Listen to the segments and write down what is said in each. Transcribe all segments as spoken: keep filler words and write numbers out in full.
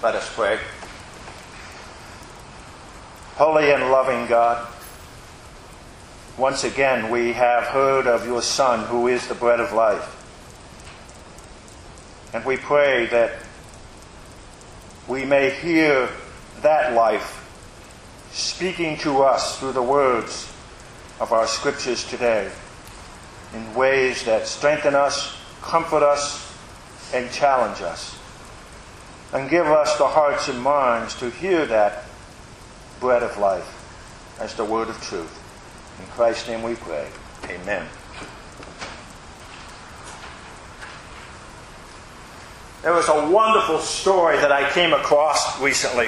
Let us pray. Holy and loving God, once again we have heard of your Son, who is the bread of life. And we pray that we may hear that life speaking to us through the words of our scriptures today in ways that strengthen us, comfort us, and challenge us. And give us the hearts and minds to hear that bread of life as the word of truth. In Christ's name we pray. Amen. There was a wonderful story that I came across recently.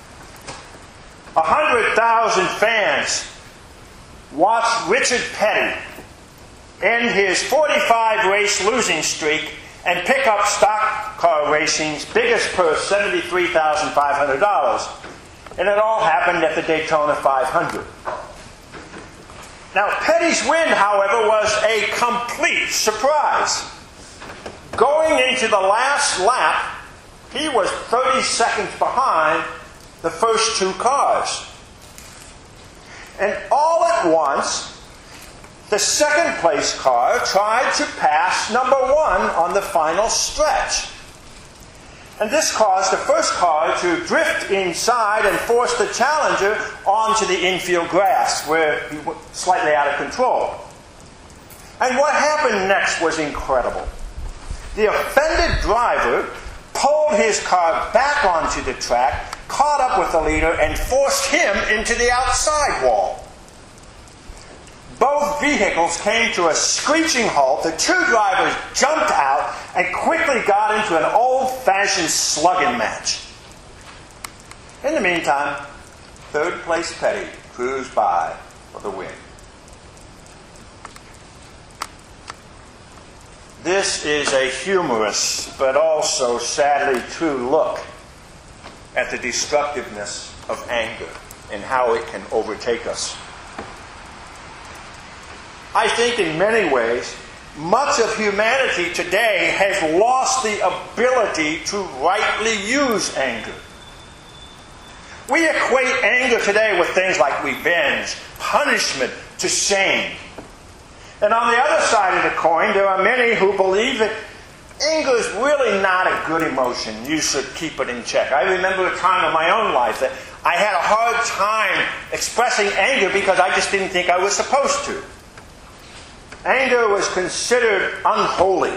A hundred thousand fans watched Richard Petty end his forty-five race losing streak and pick up stock car racing's biggest purse, seventy-three thousand five hundred dollars. And it all happened at the Daytona five hundred. Now, Petty's win, however, was a complete surprise. Going into the last lap, he was thirty seconds behind the first two cars. And all at once, the second place car tried to pass number one on the final stretch. And this caused the first car to drift inside and force the challenger onto the infield grass, where he was slightly out of control. And what happened next was incredible. The offended driver pulled his car back onto the track, caught up with the leader, and forced him into the outside wall. Both vehicles came to a screeching halt. The two drivers jumped out and quickly got into an old-fashioned slugging match. In the meantime, third place Petty cruised by for the win. This is a humorous but also sadly true look at the destructiveness of anger and how it can overtake us. I think in many ways, much of humanity today has lost the ability to rightly use anger. We equate anger today with things like revenge, punishment, to shame. And on the other side of the coin, there are many who believe that anger is really not a good emotion. You should keep it in check. I remember a time in my own life that I had a hard time expressing anger because I just didn't think I was supposed to. Anger was considered unholy.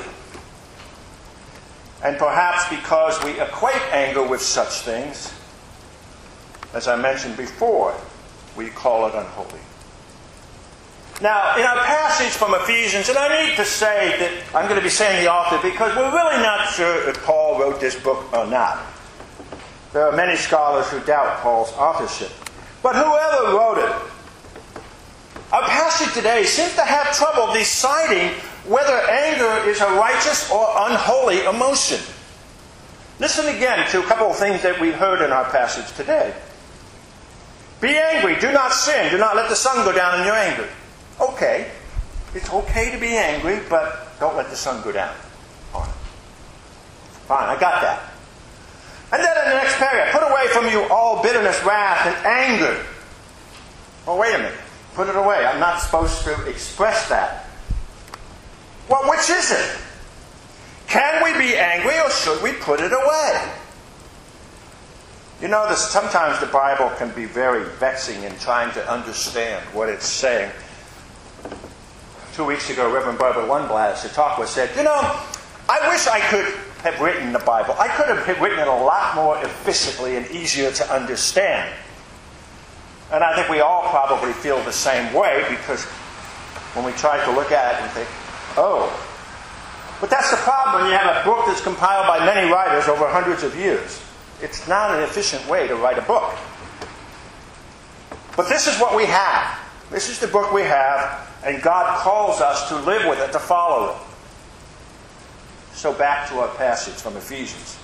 And perhaps because we equate anger with such things, as I mentioned before, we call it unholy. Now, in our passage from Ephesians, and I need to say that I'm going to be saying the author because we're really not sure if Paul wrote this book or not. There are many scholars who doubt Paul's authorship. But whoever wrote it, our passage today seems to have trouble deciding whether anger is a righteous or unholy emotion. Listen again to a couple of things that we heard in our passage today. Be angry, do not sin, do not let the sun go down in your anger. Okay, it's okay to be angry, but don't let the sun go down on it. Fine, I got that. And then in the next paragraph, put away from you all bitterness, wrath, and anger. Oh, wait a minute. Put it away. I'm not supposed to express that. Well, which is it? Can we be angry or should we put it away? You know, this, sometimes the Bible can be very vexing in trying to understand what it's saying. Two weeks ago, Reverend Barbara Lundblad, as the talk was, said, you know, I wish I could have written the Bible. I could have written it a lot more efficiently and easier to understand. And I think we all probably feel the same way because when we try to look at it and think, oh. But that's the problem when you have a book that's compiled by many writers over hundreds of years. It's not an efficient way to write a book. But this is what we have. This is the book we have, and God calls us to live with it, to follow it. So back to our passage from Ephesians.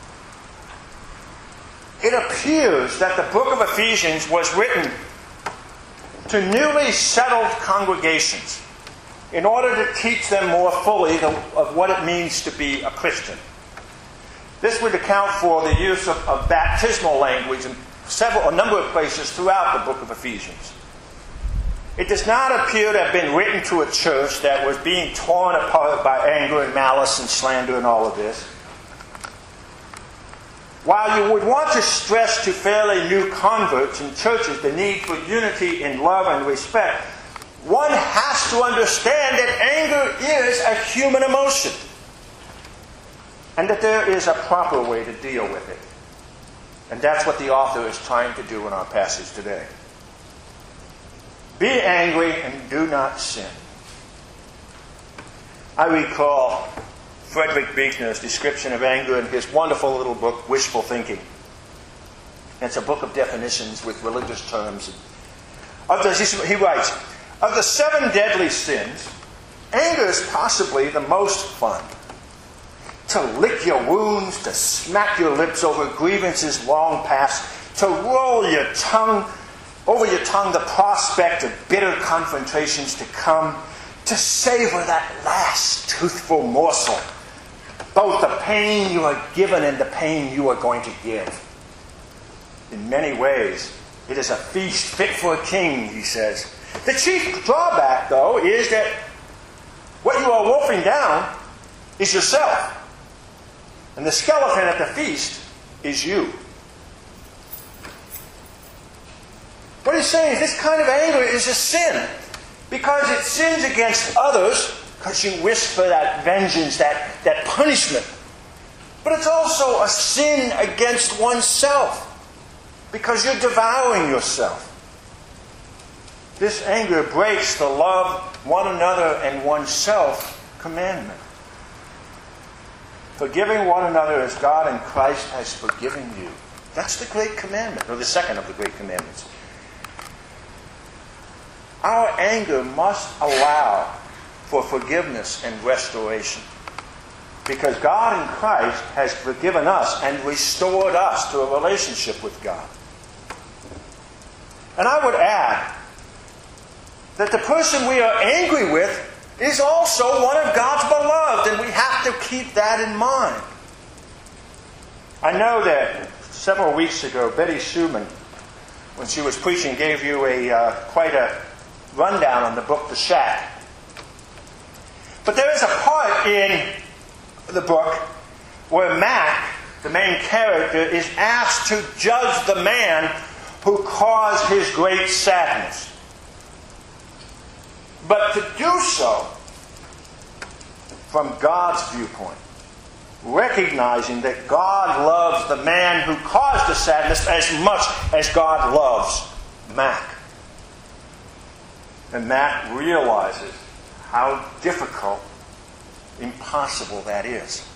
It appears that the book of Ephesians was written to newly settled congregations in order to teach them more fully of what it means to be a Christian. This would account for the use of, of baptismal language in several, a number of places throughout the book of Ephesians. It does not appear to have been written to a church that was being torn apart by anger and malice and slander and all of this. While you would want to stress to fairly new converts in churches the need for unity in love and respect, one has to understand that anger is a human emotion and that there is a proper way to deal with it. And that's what the author is trying to do in our passage today. Be angry and do not sin. I recall Frederick Buechner's description of anger in his wonderful little book, Wishful Thinking. It's a book of definitions with religious terms. Of the, he writes, of the seven deadly sins, anger is possibly the most fun. To lick your wounds, to smack your lips over grievances long past, to roll your tongue over your tongue the prospect of bitter confrontations to come, to savor that last toothful morsel, both the pain you are given and the pain you are going to give. In many ways, it is a feast fit for a king, he says. The chief drawback, though, is that what you are wolfing down is yourself. And the skeleton at the feast is you. What he's saying is this kind of anger is a sin. Because it sins against others, because you wish for that vengeance, that, that punishment. But it's also a sin against oneself, because you're devouring yourself. This anger breaks the love one another and oneself commandment. Forgiving one another as God in Christ has forgiven you. That's the great commandment, or the second of the great commandments. Our anger must allow for forgiveness and restoration. Because God in Christ has forgiven us and restored us to a relationship with God. And I would add that the person we are angry with is also one of God's beloved, and we have to keep that in mind. I know that several weeks ago, Betty Schumann, when she was preaching, gave you a uh, quite a rundown on the book The Shack. But there is a part in the book where Mac, the main character, is asked to judge the man who caused his great sadness. But to do so from God's viewpoint, recognizing that God loves the man who caused the sadness as much as God loves Mac. And Mac realizes how difficult, impossible that is.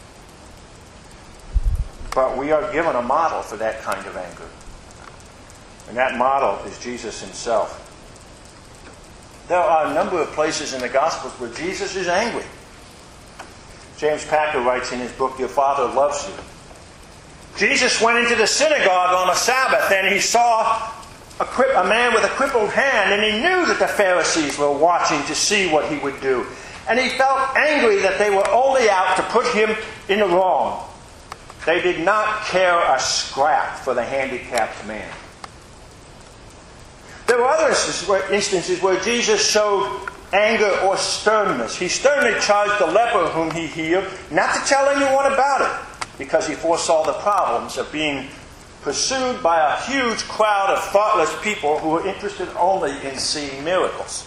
But we are given a model for that kind of anger. And that model is Jesus himself. There are a number of places in the Gospels where Jesus is angry. James Packer writes in his book, Your Father Loves You. Jesus went into the synagogue on a Sabbath and he saw a, cri- a man with a crippled hand, and he knew that the Pharisees were watching to see what he would do. And he felt angry that they were only out to put him in the wrong. They did not care a scrap for the handicapped man. There were other instances where, instances where Jesus showed anger or sternness. He sternly charged the leper whom he healed not to tell anyone about it, because he foresaw the problems of being pursued by a huge crowd of thoughtless people who were interested only in seeing miracles.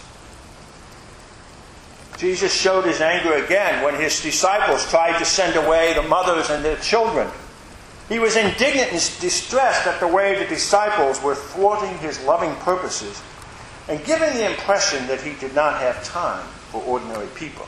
Jesus showed his anger again when his disciples tried to send away the mothers and their children. He was indignant and distressed at the way the disciples were thwarting his loving purposes and giving the impression that he did not have time for ordinary people.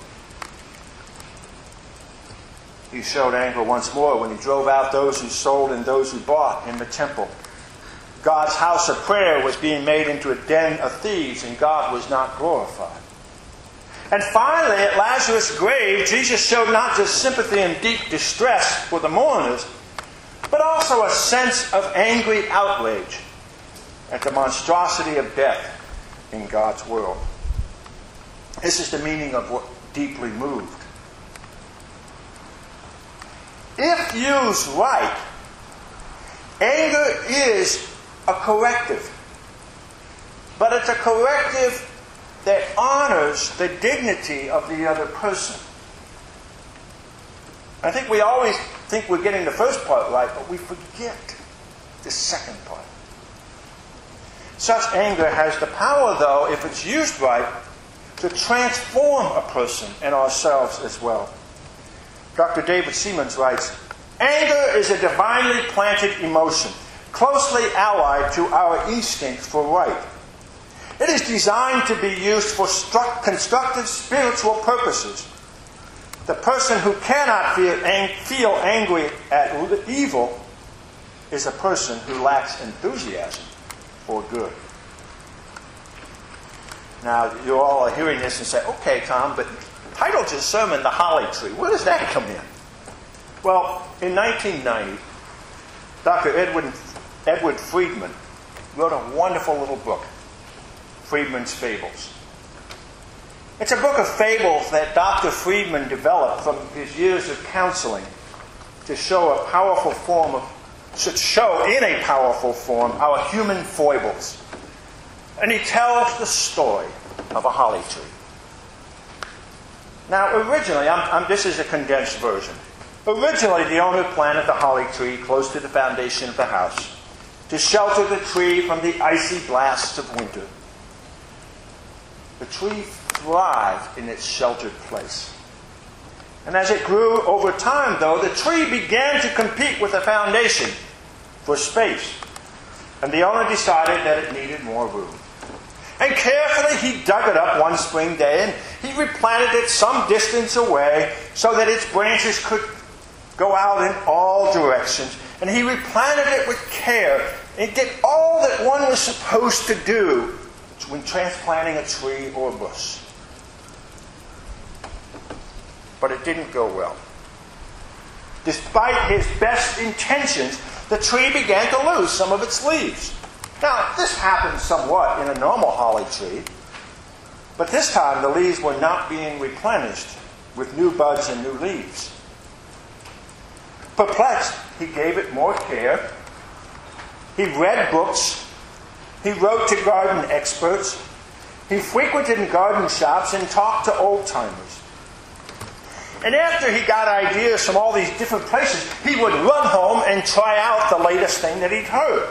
He showed anger once more when he drove out those who sold and those who bought in the temple. God's house of prayer was being made into a den of thieves, and God was not glorified. And finally, at Lazarus' grave, Jesus showed not just sympathy and deep distress for the mourners, but also a sense of angry outrage at the monstrosity of death in God's world. This is the meaning of what deeply moved. if used right, anger is a corrective. But it's a corrective that honors the dignity of the other person. I think we always think we're getting the first part right, but we forget the second part. Such anger has the power, though, if it's used right, to transform a person and ourselves as well. Doctor David Siemens writes, "Anger is a divinely planted emotion, closely allied to our instinct for right. It is designed to be used for constructive spiritual purposes. The person who cannot feel, ang- feel angry at evil is a person who lacks enthusiasm for good." Now, you all are hearing this and say, "Okay, Tom, but titled his sermon, The Holly Tree. Where does that come in?" Well, in nineteen ninety, Doctor Edward, Edward Friedman wrote a wonderful little book, Friedman's Fables. It's a book of fables that Doctor Friedman developed from his years of counseling to show a powerful form of, should show in a powerful form our human foibles. And he tells the story of a holly tree. Now, originally, I'm, I'm, this is a condensed version. Originally, the owner planted the holly tree close to the foundation of the house to shelter the tree from the icy blasts of winter. The tree thrived in its sheltered place. And as it grew over time, though, the tree began to compete with the foundation for space. And the owner decided that it needed more room. And carefully he dug it up one spring day and he replanted it some distance away so that its branches could go out in all directions. And he replanted it with care and did all that one was supposed to do when transplanting a tree or a bush. But it didn't go well. Despite his best intentions, the tree began to lose some of its leaves. Now, this happens somewhat in a normal holly tree, but this time the leaves were not being replenished with new buds and new leaves. Perplexed, he gave it more care. He read books. He wrote to garden experts. He frequented garden shops and talked to old-timers. And after he got ideas from all these different places, he would run home and try out the latest thing that he'd heard.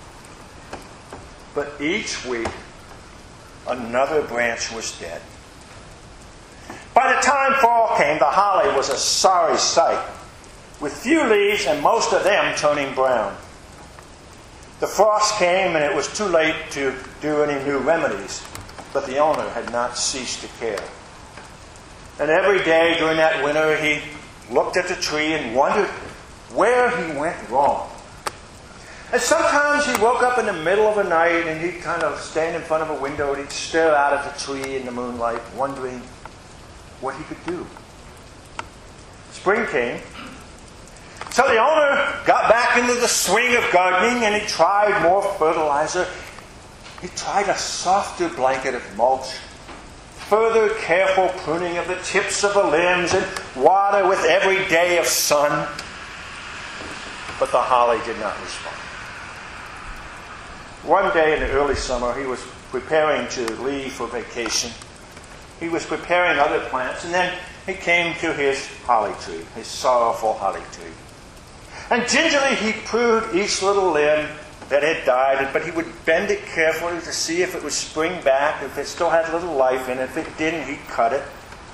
But each week, another branch was dead. By the time fall came, the holly was a sorry sight, with few leaves and most of them turning brown. The frost came and it was too late to do any new remedies, but the owner had not ceased to care. And every day during that winter, he looked at the tree and wondered where he went wrong. And sometimes he woke up in the middle of the night and he'd kind of stand in front of a window and he'd stare out at the tree in the moonlight, wondering what he could do. Spring came. So the owner got back into the swing of gardening and he tried more fertilizer. He tried a softer blanket of mulch, further careful pruning of the tips of the limbs, and water with every day of sun. But the holly did not respond. One day in the early summer, he was preparing to leave for vacation. He was preparing other plants, and then he came to his holly tree, his sorrowful holly tree. And gingerly he pruned each little limb that had died, but he would bend it carefully to see if it would spring back, if it still had a little life in it. If it didn't, he'd cut it.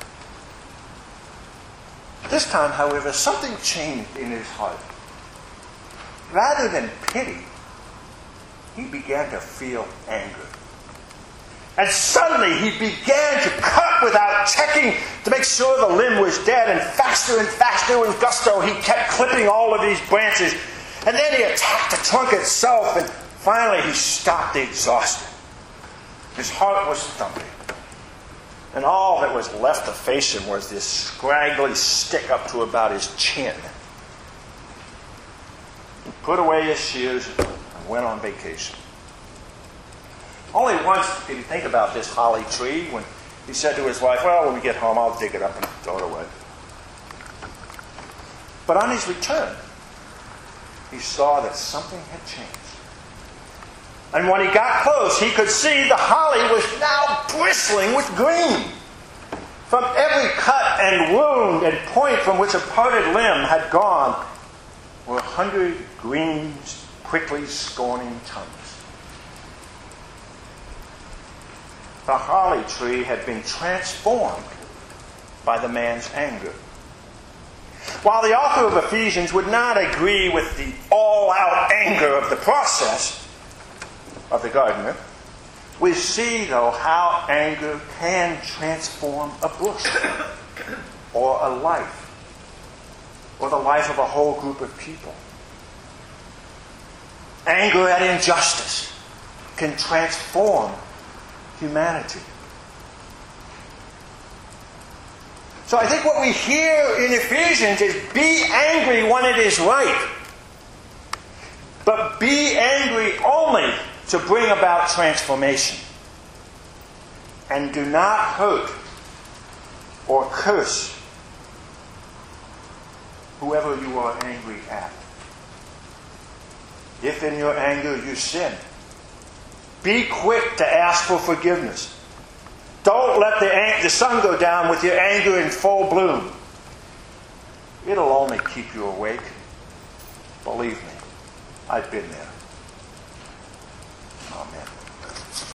This time, however, something changed in his heart. Rather than pity, he began to feel anger. And suddenly he began to cut without checking to make sure the limb was dead. And faster and faster with gusto, he kept clipping all of these branches. And then he attacked the trunk itself. And finally he stopped exhausted. His heart was thumping. And all that was left to face him was this scraggly stick up to about his chin. He put away his shears and went on vacation. Only once did he think about this holly tree when he said to his wife, "Well, when we get home, I'll dig it up and throw it away." But on his return, he saw that something had changed. And when he got close, he could see the holly was now bristling with green. From every cut and wound and point from which a parted limb had gone were a hundred green, quickly scorning tongues. The holly tree had been transformed by the man's anger. While the author of Ephesians would not agree with the all-out anger of the process of the gardener, we see, though, how anger can transform a bush or a life or the life of a whole group of people. Anger at injustice can transform humanity. So I think what we hear in Ephesians is be angry when it is right, but be angry only to bring about transformation. And do not hurt or curse whoever you are angry at. If in your anger you sin, be quick to ask for forgiveness. Don't let the, ang- the sun go down with your anger in full bloom. It'll only keep you awake. Believe me, I've been there. Amen.